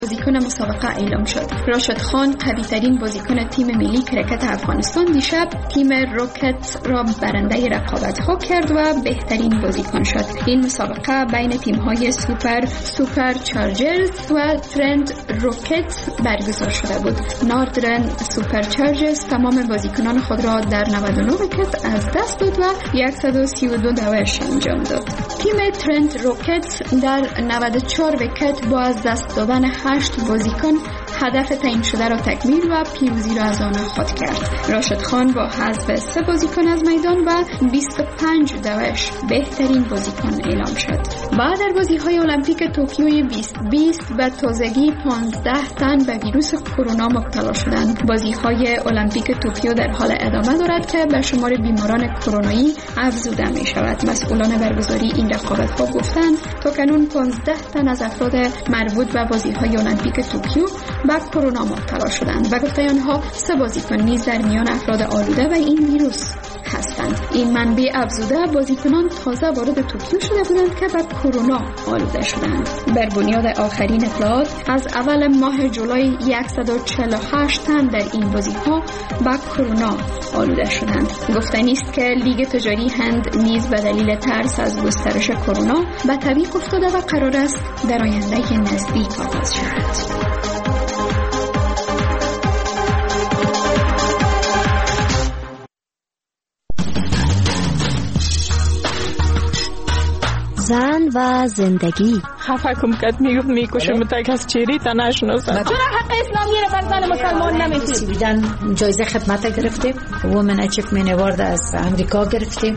بازیکن مسابقه اعلام شد. راشد خان قوی‌ترین بازیکن تیم ملی کرکت افغانستان دیشب تیم روکت را برنده رقابت‌ها کرد و بهترین بازیکن شد. این مسابقه بین تیم‌های سوپر چارجرز و ترند روکت برگزار شده بود. ناردرن سوپر چارجرز تمام بازیکنان خود را در 99 ویکت از دست داد و 132 دوش انجام داد. تیم ترند روکت در 94 ویکت با از دست دادن 8 بازیکن هدف تعیین شده را تکمیل و پیروزی را از آن خود کرد. راشد خان با حذف 3 بازیکن از میدان و 25 دوش بهترین بازیکن اعلام شد. بعد در بازی‌های المپیک توکیو 2020 به تازگی 15 تن به ویروس کرونا مبتلا شدند. بازی‌های المپیک توکیو در حال ادامه دارد که به شمار بیماران کرونایی افزوده می شود. مسئولان برگزاری این رقابت‌ها گفتند تاکنون 15 تن از افراد مربوط به بازی‌های المپیک توکیو به کرونا مبتلا شدند و گفته آنها 3 بازیکن نیز در میان افراد آلوده و این ویروس هستند. این منبع افزوده بازیکنان تازه وارد توکیو شده بودند که به کرونا آلوده شدند. بر بنیاد آخرین اطلاعات از اول ماه جولای 148 تن در این بازی‌ها به کرونا آلوده شدند. گفتنی است که لیگ تجاری هند نیز به دلیل ترس از گسترش کرونا به تعویق افتاده و قرار است در آینده نزدیک آغاز شود. زن و زندگی. خفه کم کت میکشم تا کس چیری تا نشناسم. چرا حق اسلامی رو بر زن مسلمان نمیتونی؟ سویدن جایزه خدمت گرفتیم، وومن اچیومنت اوارد از امریکا گرفتیم.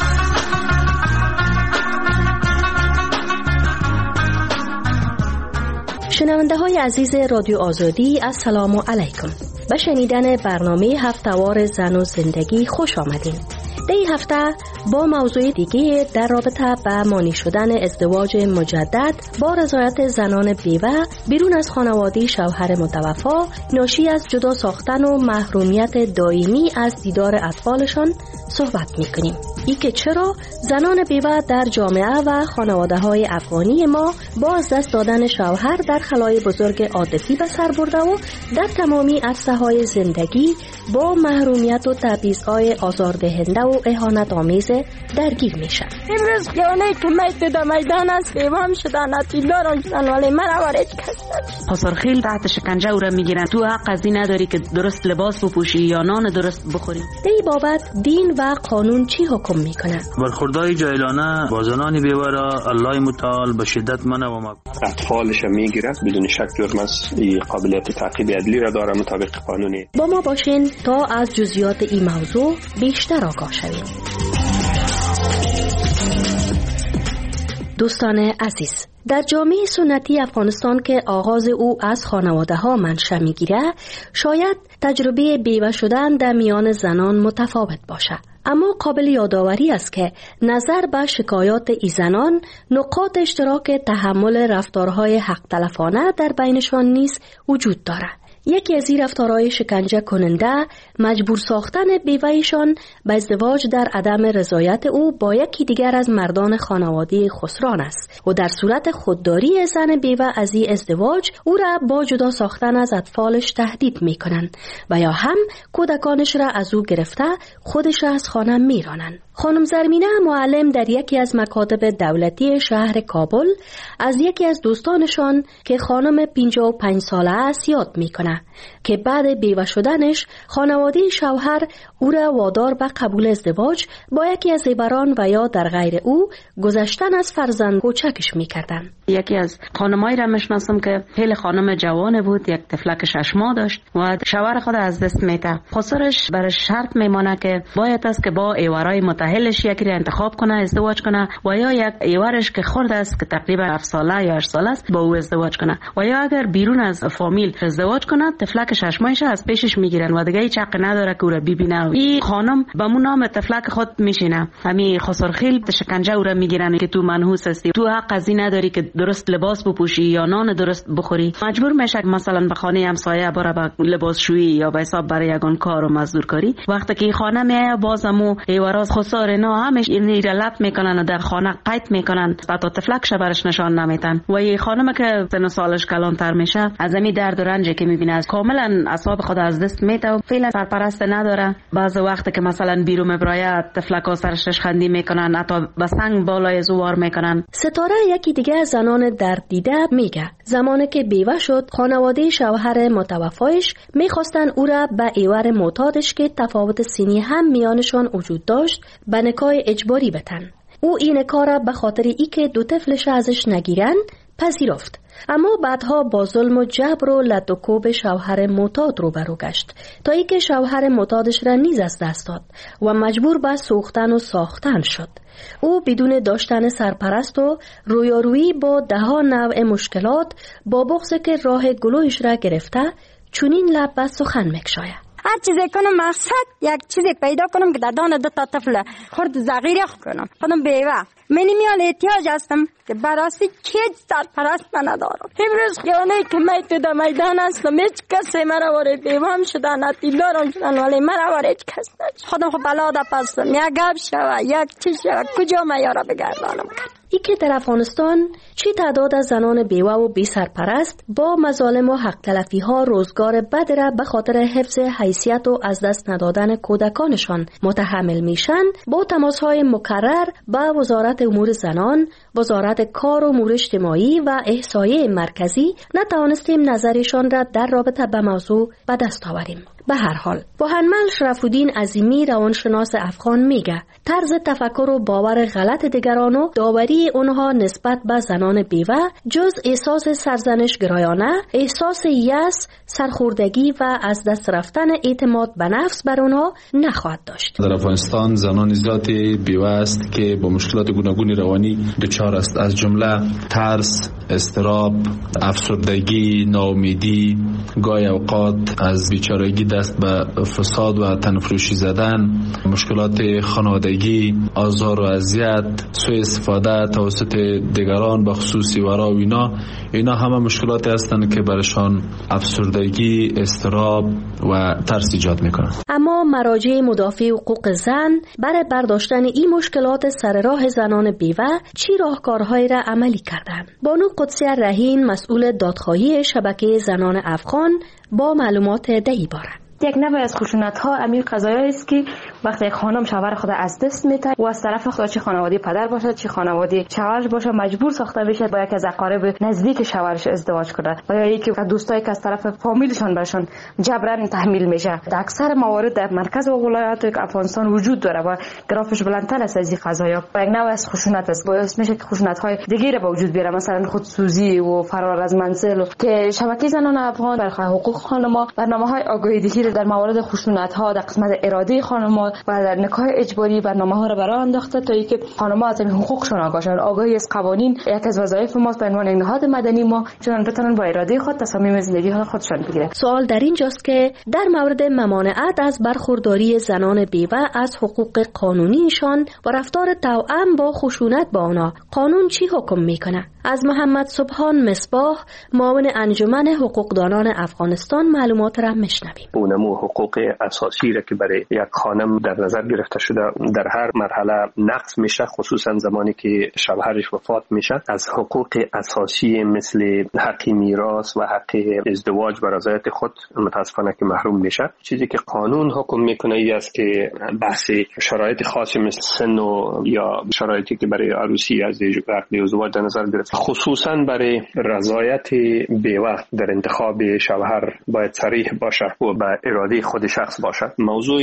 شنونده های عزیز رادیو آزادی، السلام علیکم. به شنیدن برنامه هفته‌وار زن و زندگی خوش آمدین. در این هفته با موضوع دیگه در رابطه به مانی شدن ازدواج مجدد با رضایت زنان بیوه بیرون از خانواده شوهر متوفا ناشی از جدا ساختن و محرومیت دائمی از دیدار اطفالشان صحبت میکنیم. ای که چرا زنان بیوه در جامعه و خانواده های افغانی ما با از دست دادن شوهر در خلای بزرگ عاطفی به سر برده و در تمامی عرصه های زندگی با محرومیت و تبعیض‌های آزاردهنده و اهانت آمیز درگیر میشن. امروز یعنی که میت در میدان است بیوه هم شدن اتیلاران شدن ولی من وارد کردن پاسارخیل تحت شکنجه او را میگیرن. تو حق از این نداری که درست لباس بپوشی یا نان درست بخوری. در این بابت دین و قانون چی حکم میکنن؟ برخوردهای جاهلانه با زنان بیوه را الله متعال به شدت منع و مکروه. اطفالش میگیره بدون شک جرم است. این قابلیت تعقیب عدلی را داره مطابق قانونی. با ما باشین تا از جزئیات این موضوع بیشتر آگاه شوید. دوستان عزیز، در جامعه سنتی افغانستان که آغاز او از خانواده ها منشأ میگیره، شاید تجربه بیوه شدن در میان زنان متفاوت باشد. اما قابل یادآوری است که نظر به شکایات ای زنان نقاط اشتراک تحمل رفتارهای حق تلفانه در بینشان نیز وجود دارد. یکی از این رفتارهای شکنجه کننده مجبور ساختن بیوه‌شان به ازدواج در عدم رضایت او با یکی دیگر از مردان خانواده خسران است و در صورت خودداری زن بیوه از این ازدواج او را با جدا ساختن از اطفالش تهدید می‌کنند و یا هم کودکانش را از او گرفته خودش را از خانه می‌رانند. خانم زرمینه معلم در یکی از مکاتب دولتی شهر کابل از یکی از دوستانشان که خانم 55 ساله است یاد میکنه که بعد بیوه شدنش خانواده شوهر او را وادار به قبول ازدواج با یکی از زیوران و یا در غیر او گذشتن از فرزند کوچکش میکردن. یکی از خانمایی را میشناسم که خیلی خانم جوان بود، یک طفلک 6 ماه داشت و شوهر خود از دست میده. خسرش برش شرط میمانه که باید است که با ایوارای متأهلش یکی را انتخاب کنه ازدواج کنه و یا یک ایوارش که خرد است که تقریبا 7 ساله یا 8 ساله است با او ازدواج کنه و یا اگر بیرون از فامیل ازدواج کنه طفلک 6 ماهش از پیشش میگیرن و دیگه هیچ حق نداره که او را ببینه. این خانم با مون نام طفلک خود میشینه. همین خسرخیل شکنجه او را میگیرن که تو منحوس هستی، تو حق از این نداری که درست لباس بپوشی یا نان درست بخوری. مجبور میشه مثلا به خانه همسایه بره به لباسشویی یا به حساب برای یگان کار و مزدورکاری. وقتی که خانه میای بازمو ایوراز خسر افسار اینا همش این لب میکنن و در خانه قید میکنن، حتی تفلکش برش نشان نمیدن. و یه خانم که سن سالش کلانتر میشه از همین درد و رنجی که میبینه از کاملا اعصاب خود از دست میده و فعلا سرپرست نداره. بعضی وقت که مثلا بیرون میبراید تفلکا سرش خندی میکنن، حتی به سنگ بالای زوار میکنن. ستاره یکی دیگه از زنان درد دیده میگه زمانی که بیوه شد خانواده شوهر متوفایش میخواستن او را به ایور معتادش که تفاوت سنی هم میانشان وجود داشت به نکاح اجباری بتن. او این کار به خاطر ای که دو طفلش ازش نگیرن پذیرفت، اما بعدها با ظلم و جبر و لد و کوب شوهر معتاد روبرو گشت تا ای که شوهر معتادش را نیز از دست داد و مجبور به سوختن و ساختن شد. او بدون داشتن سرپرست و رویارویی با ده‌ها نوع مشکلات با بغض که راه گلویش را گرفته چونین لب به سخن میکشاید. هر چیزی کنم مقصد یک چیزی پیدا کنم که در دان دو تا طفل خرد صغیر کنم. خودم بیوه منیمیال احتیاج هستم که براستی هیچ سرپرست من ندارم. امروز خیانه که من تو در میدان هستم، هیچ کسی مرا وارد بیوهم شدن اتیلارم شدن ولی مرا وارد هیچ کس نشد. خودم خب بلاده پستم یک گپ شوه یک چی شوه کجا من یارا بگردانم کرد. ای که در افغانستان چی تعداد از زنان بیوه و بی سرپرست با مظالم و حق تلفی ها روزگار بد را به خاطر حفظ حیثیت و از دست ندادن کودکانشان متحمل میشن، با تماس های مکرر با وزارت امور زنان، وزارت کار و امور اجتماعی و احصایه مرکزی نتوانستیم نظرشان را در رابطه به موضوع به دست آوریم. به هر حال بوهنمل شرف‌الدین عظیمی روانشناس افغان میگه طرز تفکر و باور غلط دیگران و داوری اونها نسبت به زنان بیوه جز احساس سرزنش گرایانه، احساس یأس، سرخوردگی و از دست رفتن اعتماد به نفس بر اونها نخواهد داشت. در افغانستان زنان زیادی بیوه است که با مشکلات گوناگون روانی دچار است، از جمله ترس، اضطراب، افسردگی، ناامیدی، گاهی اوقات از بیچارگی دست به فساد و تنفروشی زدن، مشکلات خانوادگی، آزار و اذیت، سوء استفاده توسط دیگران به خصوص ورا و اینا همه مشکلاتی هستند که برشان افسردگی، اضطراب و ترس ایجاد میکنن. اما مراجع مدافع حقوق زن برای برداشتن این مشکلات سر راه زنان بیوه چی راهکارهایی را عملی کردند؟ بانو قدسی رهین مسئول دادخواهی شبکه زنان افغان با معلومات دهی بارند. یک نوع از خشونت‌ها امیر قضایی است که وقتی یک خانم شوهر خود از دست میده و از طرف خود چه خانواده پدر باشد چه خانواده شوهرش باشه مجبور ساخته بشه با یک از اقارب نزدیک شوهرش ازدواج کنه و یا یکی دوستایی که از طرف فامیلشان برشون جبران تحمیل میشه. در اکثر موارد در مرکز و ولایات افغانستان وجود داره و گرافش بلندتر است از این قضایا و یک نوع از خشونت است. باعث میشه که خشونت‌های دیگه به وجود بیاره، مثلا خودسوزی و فرار از منزل که شبکه زنان افغان برای حقوق خانم‌ها برنامه‌های آگاهی‌دهی در موارد خشونت‌ها در قسمت اراده خانم‌ها و در نکاح اجباری برنامه‌ها را برای انداخته تا اینکه خانم‌ها از حقوقشون آگاه شوند. آگاهی از قوانین یک از وظایف ماست به عنوان نهاد مدنی ما، چون بتونن با اراده خود تصمیم زندگی خودشون بگیرن. سوال در اینجاست که در مورد ممانعت از برخورداری زنان بیوه از حقوق قانونیشان و رفتار توأم با خشونت با آنها قانون چی حکم میکنه؟ از محمد سبحان مصباح معاون انجمن حقوقدانان افغانستان معلومات را میشنویم. اونمو حقوق اساسی را که برای یک خانم در نظر گرفته شده در هر مرحله نقض میشه، خصوصا زمانی که شوهرش وفات میشه. از حقوق اساسی مثل حق میراث و حق ازدواج و رضایت خود متاسفانه که محروم میشه. چیزی که قانون حکم میکنه ای است که بحث شرایط خاصی مثل سن و یا شرایطی که برای عروسی از عقد ازدواج در نظر گرفته، خصوصا برای رضایت بیوه در انتخاب شوهر باید صریح باشه و به اراده خود شخص باشه. موضوع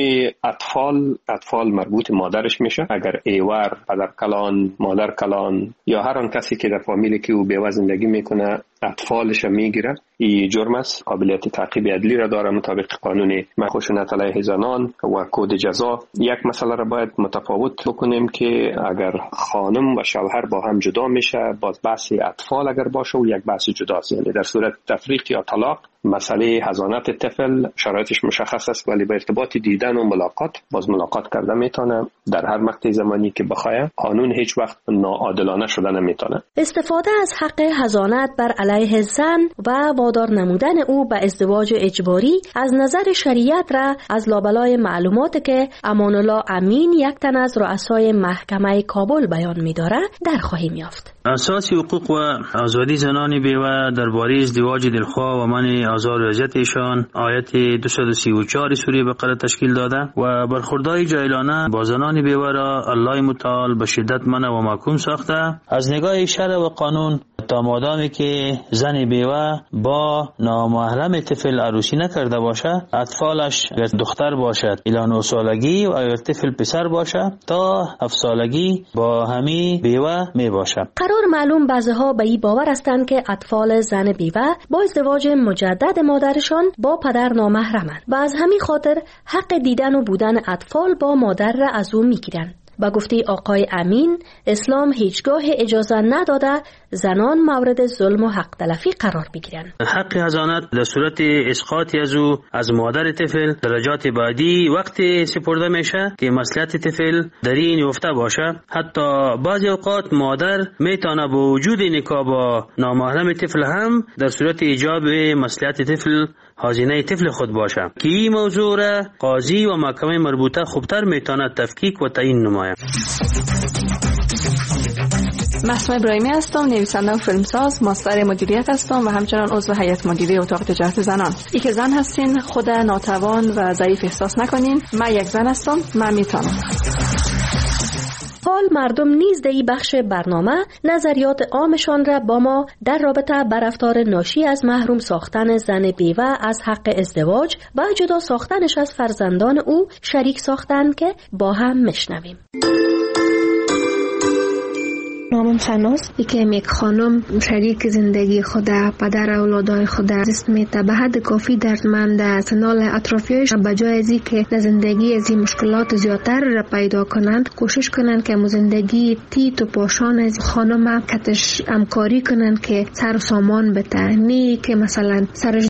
اطفال مربوط مادرش میشه. اگر ایور، پدر کلان، مادر کلان یا هر آن کسی که در فامیلی که او بیوه زندگی میکنه اطفالش میگیره، این جرم است. قابلیت تعقیب عدلی را داره مطابق قانون خشونت علیه زنان و کد جزا. یک مسئله را باید متفاوت بکنیم که اگر خانم و شوهر با هم جدا میشه، باز بحث اطفال اگر باشه و یک بحث جداست، یعنی در صورت تفریق یا طلاق مسئله حضانت طفل شرایطش مشخص است، ولی به ارتباط دیدن و ملاقات کرده میتونه در هر مقطع زمانی که بخواد. قانون هیچ وقت ناعادلانه شده نمیتونه. استفاده از حق حضانت بر علیه زن و وادار نمودن او به ازدواج اجباری از نظر شریعت را از لابلای معلومات که امان الله امین یک تن از رؤسای محکمه کابل بیان می‌داره در خواهیم یافت. اساس حقوق و آزادی زنان بیوه درباره ازدواج دلخواه و منع آزار و اذیت ایشان آیت 234 سوره بقره تشکیل داده و برخوردهای جاهلانه با زنان بیوه را الله متعال به شدت منع و محکوم ساخته. از نگاه شرع و قانون تا مادامی که زن بیوه با نامحرم طفل عروسی نکرده باشه، اطفالش اگر دختر باشد الی 9 سالگی و اگر طفل پسر باشه تا 7 سالگی با همی بیوه می باشه. قرار معلوم بعضها به این باور هستند که اطفال زن بیوه با ازدواج مجدد مادرشان با پدر نامحرمند و از همین خاطر حق دیدن و بودن اطفال با مادر را از او میگیرند. با گفته آقای امین، اسلام هیچگاه اجازه نداده زنان مورد ظلم و حق تلفی قرار بگیرند. حق حضانت در صورت اسقاط از مادر طفل درجات بعدی وقتی سپرده میشه که مصلحت طفل در این افته باشه. حتی بعضی اوقات مادر میتونه با وجود نکاح با نامحرم طفل هم در صورت ایجاب مصلحت طفل هزینه طفل خود باشه که این موضوع را قاضی و محکمه مربوطه خوبتر میتونه تفکیک و تعیین نماید. محسوم ابراهیمی هستم، نویسنده و فیلمساز، ماستر مدیریت هستم و همچنان عضو هیئت مدیره اتاق تجارت زنان. ای که زن هستین خود ناتوان و ضعیف احساس نکنین. من یک زن هستم، من میتونم. حال مردم نیز در این بخش برنامه نظریات عامشان را با ما در رابطه با رفتار ناشی از محروم ساختن زن بیوه از حق ازدواج و جدا ساختنش از فرزندان او شریک ساختند که با هم میشنویم. نامم سناست. که یک خانم شریک زندگی خود، پدر اولادای خود دست میته به حد کافی دردمند سنال اطرافیایش، بجای ازی که در زندگی از این مشکلات زیادتر را پیدا کنند کوشش کنند که زندگی تیت و پاشان از خانم کتش همکاری کنند که سر و سامان بته، نی که مثلا سرش